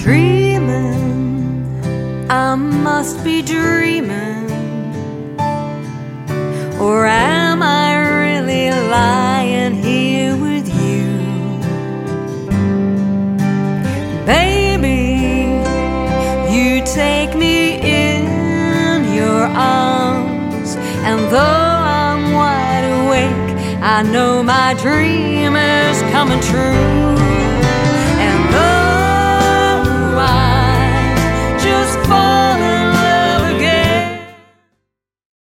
Dreaming, I must be dreaming, or am I really lying here with you? Baby, you take me in your arms, and though I'm wide awake, I know my dream is coming true.